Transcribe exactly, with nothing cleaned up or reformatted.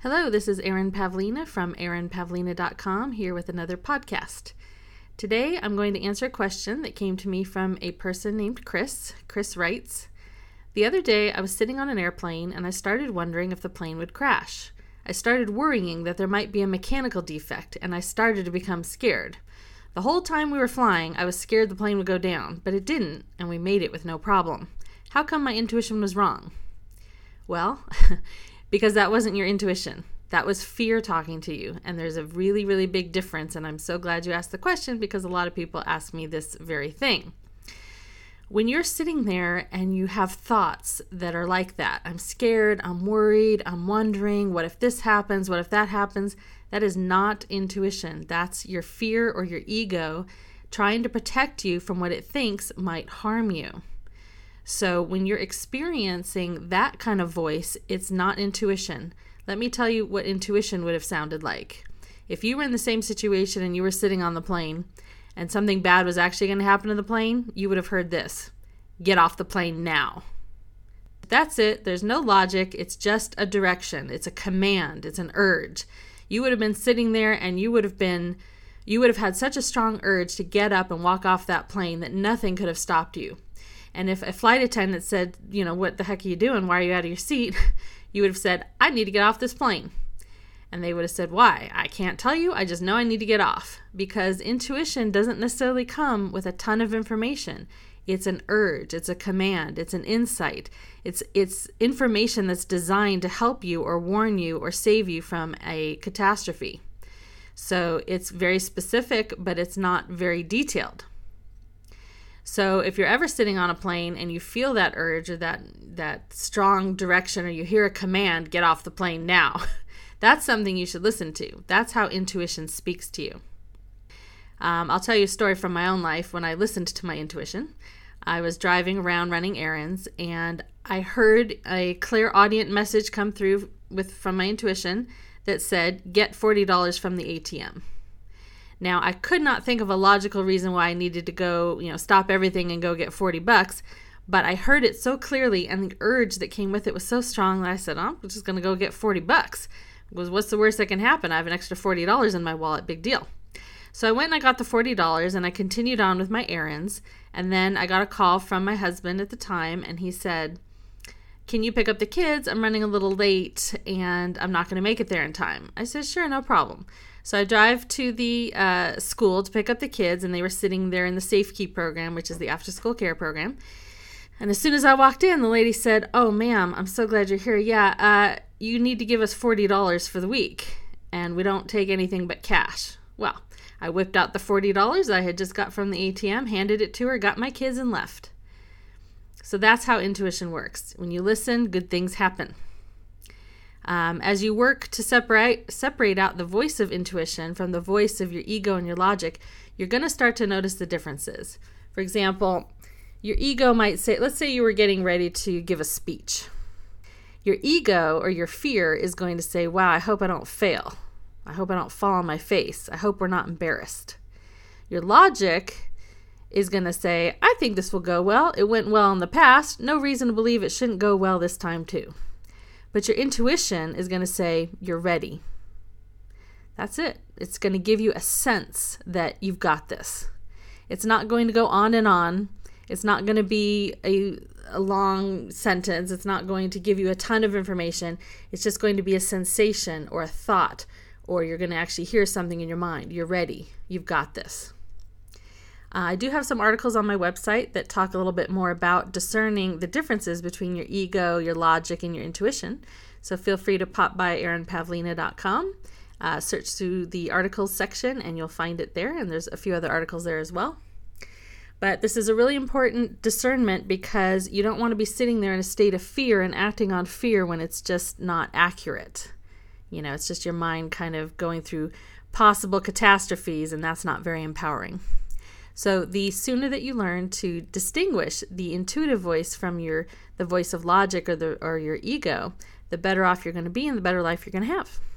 Hello, this is Erin Pavlina from erin pavlina dot com here with another podcast. Today I'm going to answer a question that came to me from a person named Chris. Chris writes, "The other day I was sitting on an airplane and I started wondering if the plane would crash. I started worrying that there might be a mechanical defect and I started to become scared. The whole time we were flying I was scared the plane would go down, but it didn't and we made it with no problem. How come my intuition was wrong?" Well, because that wasn't your intuition. That was fear talking to you. And there's a really, really big difference. And I'm so glad you asked the question because a lot of people ask me this very thing. When you're sitting there and you have thoughts that are like that, I'm scared, I'm worried, I'm wondering, what if this happens? What if that happens? That is not intuition. That's your fear or your ego trying to protect you from what it thinks might harm you. So when you're experiencing that kind of voice, it's not intuition. Let me tell you what intuition would have sounded like. If you were in the same situation and you were sitting on the plane and something bad was actually going to happen to the plane, you would have heard this: "Get off the plane now." That's it. There's no logic. It's just a direction. It's a command. It's an urge. You would have been sitting there and you would have been, you would have had such a strong urge to get up and walk off that plane that nothing could have stopped you. And if a flight attendant said, you know, "What the heck are you doing? Why are you out of your seat?" you would have said, "I need to get off this plane." And they would have said, "Why? I can't tell you. I just know I need to get off." Because intuition doesn't necessarily come with a ton of information. It's an urge. It's a command. It's an insight. It's it's information that's designed to help you or warn you or save you from a catastrophe. So it's very specific, but it's not very detailed. So if you're ever sitting on a plane and you feel that urge or that that strong direction, or you hear a command, "Get off the plane now," that's something you should listen to. That's how intuition speaks to you. Um, I'll tell you a story from my own life. When I listened to my intuition, I was driving around running errands, and I heard a clairaudient message come through with from my intuition that said, "Get forty dollars from the A T M." Now, I could not think of a logical reason why I needed to go, you know, stop everything and go get forty bucks, but I heard it so clearly, and the urge that came with it was so strong that I said, "Oh, I'm just going to go get forty bucks. Because what's the worst that can happen? I have an extra forty dollars in my wallet, big deal." So I went and I got the forty dollars and I continued on with my errands, and then I got a call from my husband at the time, and he said, "Can you pick up the kids? I'm running a little late and I'm not going to make it there in time." I said, "Sure, no problem." So I drive to the uh, school to pick up the kids, and they were sitting there in the Safe Key program, which is the after-school care program. And as soon as I walked in, the lady said, "Oh, ma'am, I'm so glad you're here. Yeah, uh, you need to give us forty dollars for the week, and we don't take anything but cash." Well, I whipped out the forty dollars I had just got from the A T M, handed it to her, got my kids, and left. So that's how intuition works. When you listen, good things happen. Um, as you work to separate separate out the voice of intuition from the voice of your ego and your logic, you're going to start to notice the differences. For example, your ego might say, let's say you were getting ready to give a speech. Your ego or your fear is going to say, "Wow, I hope I don't fail. I hope I don't fall on my face. I hope we're not embarrassed." Your logic is going to say, "I think this will go well. It went well in the past. No reason to believe it shouldn't go well this time too." But your intuition is going to say, "You're ready." That's it. It's going to give you a sense that you've got this. It's not going to go on and on. It's not going to be a, a long sentence. It's not going to give you a ton of information. It's just going to be a sensation or a thought, or you're going to actually hear something in your mind. You're ready. You've got this. Uh, I do have some articles on my website that talk a little bit more about discerning the differences between your ego, your logic, and your intuition. So feel free to pop by erin pavlina dot com, uh, search through the articles section, and you'll find it there. And there's a few other articles there as well. But this is a really important discernment because you don't want to be sitting there in a state of fear and acting on fear when it's just not accurate. You know, it's just your mind kind of going through possible catastrophes, and that's not very empowering. So the sooner that you learn to distinguish the intuitive voice from your the voice of logic or the or your ego, the better off you're going to be and the better life you're going to have.